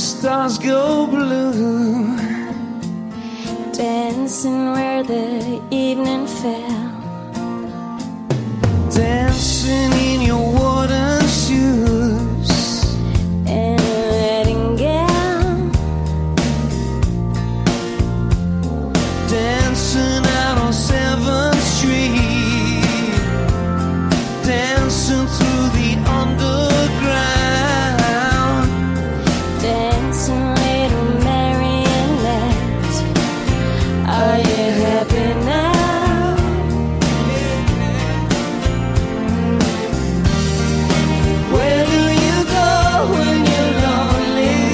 stars go blue, dancing where the evening fell, dancing in your wooden shoes and a wedding gown, dancing out on 7th Street, dancing through the underground, dancing little marionette. Are you happy now? Where do you go when you're lonely?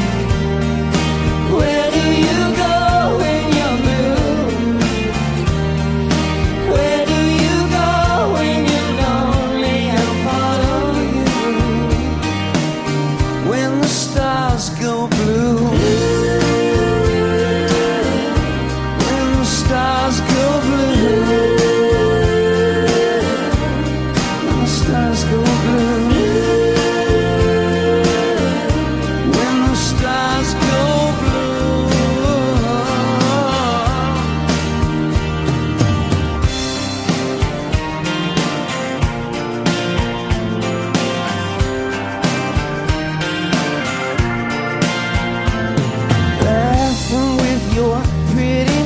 Where do you go when you're blue? Where do you go when you're lonely and follow you? When the stars go blue, when the stars go blue, when the stars go blue. When the stars go blue, laughing with your pretty